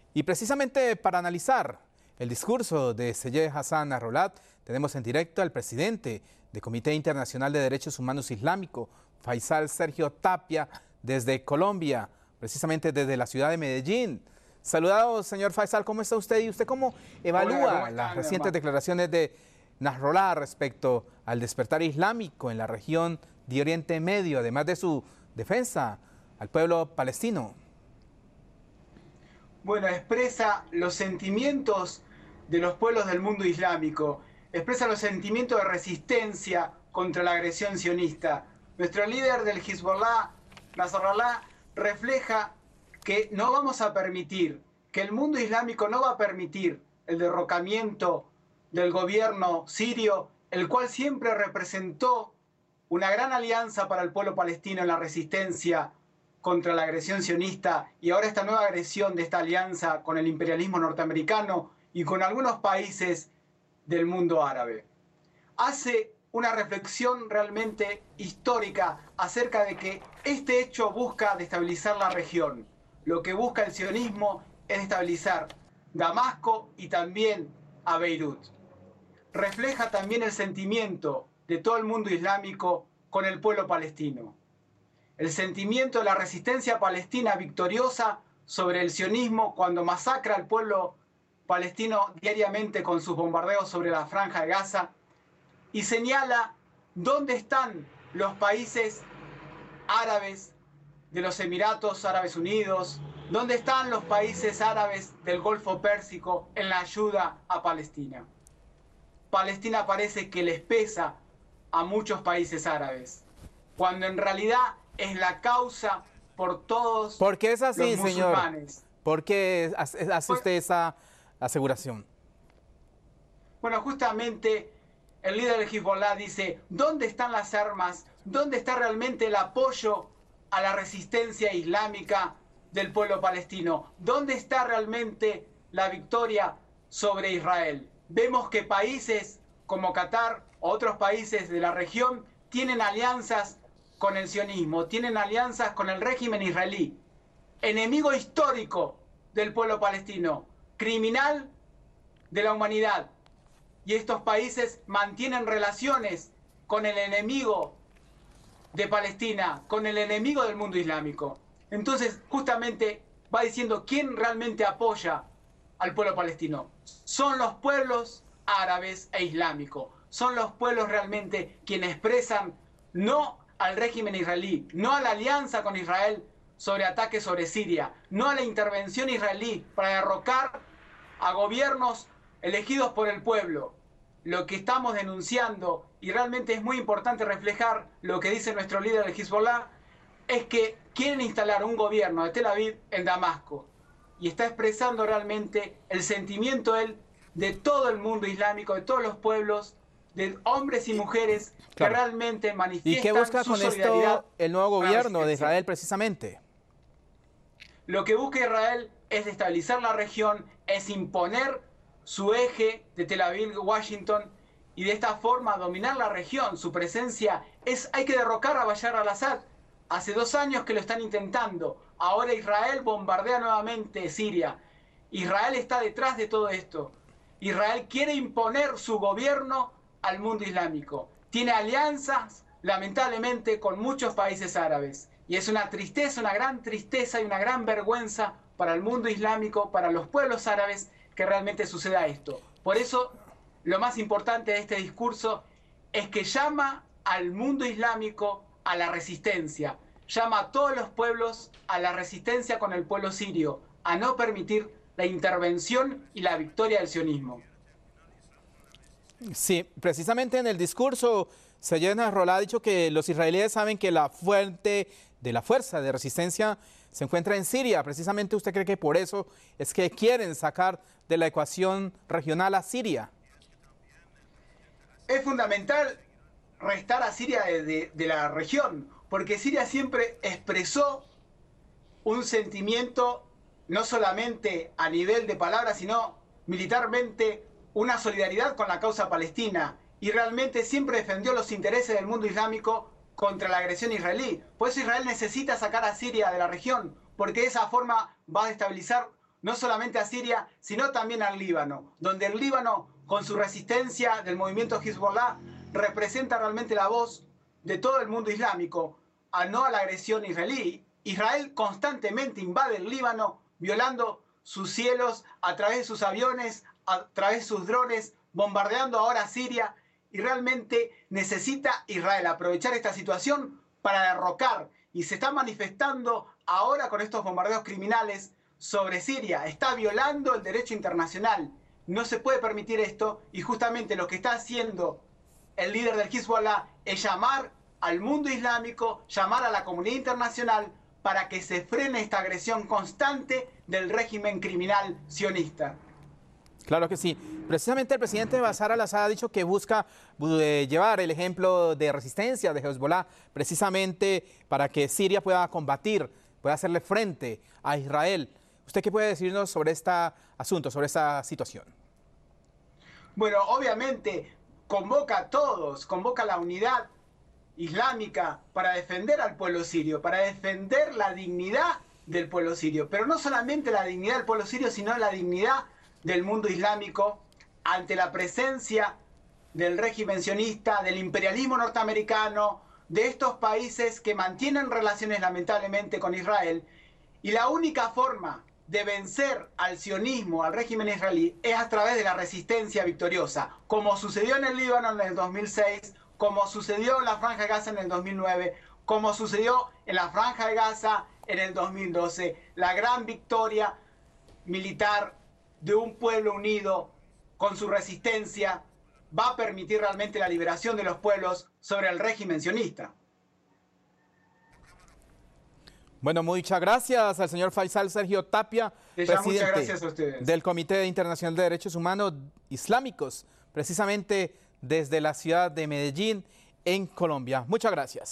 Y precisamente para analizar el discurso de Seyed Hassan Nasrallah, tenemos en directo al presidente del Comité Internacional de Derechos Humanos Islámico, Faisal Sergio Tapia, desde Colombia, precisamente desde la ciudad de Medellín. Saludados, señor Faisal, ¿cómo está usted? ¿Y usted cómo evalúa las recientes declaraciones de Nasrallah respecto al despertar islámico en la región de Oriente Medio, además de su defensa al pueblo palestino? Bueno, expresa los sentimientos de los pueblos del mundo islámico, expresa los sentimientos de resistencia contra la agresión sionista. Nuestro líder del Hezbollah, Nasrallah, refleja que no vamos a permitir, que el mundo islámico no va a permitir el derrocamiento del gobierno sirio, el cual siempre representó una gran alianza para el pueblo palestino en la resistencia contra la agresión sionista, y ahora esta nueva agresión de esta alianza con el imperialismo norteamericano y con algunos países del mundo árabe. Hace una reflexión realmente histórica acerca de que este hecho busca destabilizar la región. Lo que busca el sionismo es destabilizar Damasco y también a Beirut. Refleja también el sentimiento de todo el mundo islámico con el pueblo palestino. El sentimiento de la resistencia palestina victoriosa sobre el sionismo cuando masacra al pueblo palestino diariamente con sus bombardeos sobre la Franja de Gaza, y señala dónde están los países árabes de los Emiratos Árabes Unidos, dónde están los países árabes del Golfo Pérsico en la ayuda a Palestina. Palestina parece que les pesa a muchos países árabes, cuando en realidad es la causa por todos. ¿Por qué es así, los musulmanes? Señor? ¿Por qué hace usted esa aseguración? Bueno, justamente el líder del Hezbollah dice, ¿dónde están las armas? ¿Dónde está realmente el apoyo a la resistencia islámica del pueblo palestino? ¿Dónde está realmente la victoria sobre Israel? Vemos que países como Qatar o otros países de la región tienen alianzas con el sionismo, tienen alianzas con el régimen israelí, enemigo histórico del pueblo palestino, criminal de la humanidad. Y estos países mantienen relaciones con el enemigo de Palestina, con el enemigo del mundo islámico. Entonces, justamente va diciendo quién realmente apoya al pueblo palestino. Son los pueblos árabes e islámicos. Son los pueblos realmente quienes expresan no al régimen israelí, no a la alianza con Israel sobre ataques sobre Siria, no a la intervención israelí para derrocar a gobiernos elegidos por el pueblo. Lo que estamos denunciando, y realmente es muy importante reflejar lo que dice nuestro líder del Hezbollah, es que quieren instalar un gobierno de Tel Aviv en Damasco, y está expresando realmente el sentimiento él de todo el mundo islámico, de todos los pueblos, de hombres y mujeres que realmente manifiestan. ¿Y qué busca con esto el nuevo gobierno de Israel precisamente? Lo que busca Israel es destabilizar la región, es imponer su eje de Tel Aviv, Washington, y de esta forma dominar la región. Su presencia es, hay que derrocar a Bashar al-Assad. Hace 2 años que lo están intentando. Ahora Israel bombardea nuevamente Siria. Israel está detrás de todo esto. Israel quiere imponer su gobierno al mundo islámico. Tiene alianzas, lamentablemente, con muchos países árabes. Y es una tristeza, una gran tristeza y una gran vergüenza para el mundo islámico, para los pueblos árabes, que realmente suceda esto. Por eso, lo más importante de este discurso es que llama al mundo islámico a la resistencia. Llama a todos los pueblos a la resistencia con el pueblo sirio, a no permitir la intervención y la victoria del sionismo. Sí, precisamente en el discurso, Seyed Nasrallah ha dicho que los israelíes saben que la fuente de la fuerza de resistencia se encuentra en Siria. Precisamente, ¿usted cree que por eso es que quieren sacar de la ecuación regional a Siria? Es fundamental restar a Siria de la región, porque Siria siempre expresó un sentimiento, no solamente a nivel de palabras, sino militarmente, una solidaridad con la causa palestina, y realmente siempre defendió los intereses del mundo islámico contra la agresión israelí. Por eso Israel necesita sacar a Siria de la región, porque de esa forma va a destabilizar no solamente a Siria, sino también al Líbano, donde el Líbano, con su resistencia del movimiento Hezbollah, representa realmente la voz de todo el mundo islámico, no a la agresión israelí. Israel constantemente invade el Líbano, violando sus cielos a través de sus aviones, a través de sus drones, bombardeando ahora Siria, y realmente necesita Israel aprovechar esta situación para derrocar, y se está manifestando ahora con estos bombardeos criminales sobre Siria. Está violando el derecho internacional. No se puede permitir esto, y justamente lo que está haciendo el líder del Hezbollah es llamar al mundo islámico, llamar a la comunidad internacional para que se frene esta agresión constante del régimen criminal sionista. Claro que sí. Precisamente el presidente Bashar al-Assad ha dicho que busca llevar el ejemplo de resistencia de Hezbollah precisamente para que Siria pueda combatir, pueda hacerle frente a Israel. ¿Usted qué puede decirnos sobre este asunto, sobre esta situación? Bueno, obviamente convoca a todos, convoca a la unidad islámica para defender al pueblo sirio, para defender la dignidad del pueblo sirio, pero no solamente la dignidad del pueblo sirio, sino la dignidad del mundo islámico ante la presencia del régimen sionista, del imperialismo norteamericano, de estos países que mantienen relaciones lamentablemente con Israel. Y la única forma de vencer al sionismo, al régimen israelí, es a través de la resistencia victoriosa, como sucedió en el Líbano en el 2006, como sucedió en la Franja de Gaza en el 2009, como sucedió en la Franja de Gaza en el 2012, la gran victoria militar de un pueblo unido con su resistencia va a permitir realmente la liberación de los pueblos sobre el régimen sionista. Bueno, muchas gracias al señor Faisal Sergio Tapia, presidente del Comité Internacional de Derechos Humanos Islámicos, precisamente desde la ciudad de Medellín, en Colombia. Muchas gracias.